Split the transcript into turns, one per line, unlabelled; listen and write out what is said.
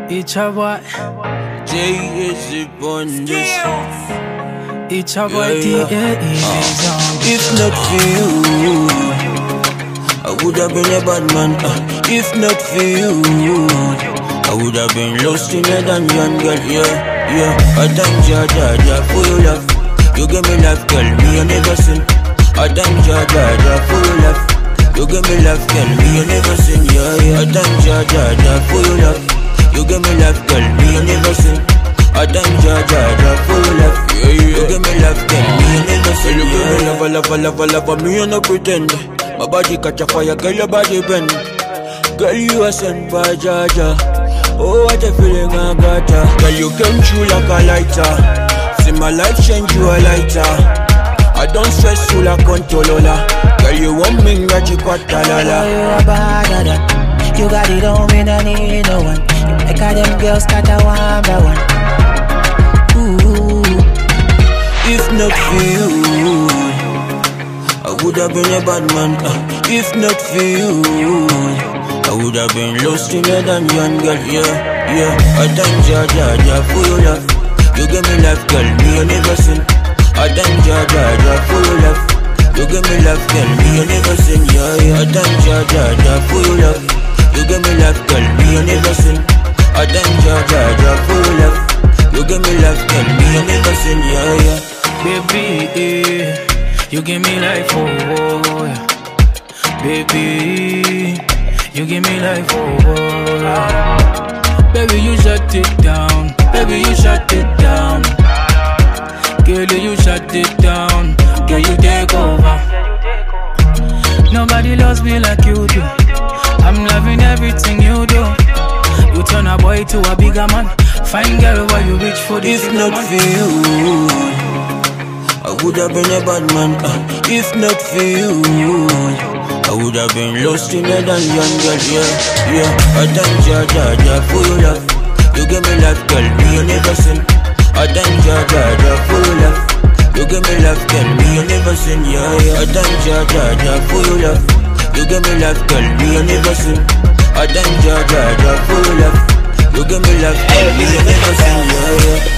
Each of what?
Jay is it on this.
Each of what?
If not for you, I would have been a bad man. If not for you, I would have been lost in a dungeon, girl. Yeah. I thank Jah for your love. You give me life, girl. Me I never sin. I thank Jah for your love. You give me life, girl. Me I never sin. Yeah. I thank Jah for your love. You give me life, girl. Me I never sin. I thank Jah for your love. You give me life, girl. Me I never sin. You give me love. Me I no pretend. My body catch a fire, girl. Your body bend. Girl, you are sent by Jah. Oh, what a feeling I got ya. Girl, you came through like a lighter. See my life change, you a lighter. I don't stress you like controller. Girl, you want me, got you quata la la.
You a bad. You got it on me, no need no one. You make all them girls scatter one by one. Ooh.
If not for you, I would have been a bad man. If not for you, I would have been lost in a dungeon, girl. Yeah. I thank Jah for your love. You give me life, girl. Me I never sin. I thank Jah for your love. You give me life, girl. Me I never sin. Yeah. I thank Jah for your love. You give me life, girl. Me I never sin. I thank Jah for your love. You give me life, girl. Me I never sin. Yeah.
Baby, you give me life, oh yeah. Baby, you give me life, oh yeah. Baby, you shut it down. Baby, you shut it down. Girl, you shut it down. Girl, you take over. Nobody loves me like you do. I'm loving everything you do. You turn a boy to a bigger man. Fine girl, why you reach for this?
If not for you, I would have been a bad man. If not for you, I would have been lost in a dungeon, girl. Yeah. I thank Jah for your love. You give me life, girl. Me I never sin. I thank Jah for your love. You give me life, girl. Me I never sin. Yeah. I thank Jah for your love. You give me life, girl. Me I never sin. I thank Jah for your love. You give me life, girl. Me I never sin. Yeah.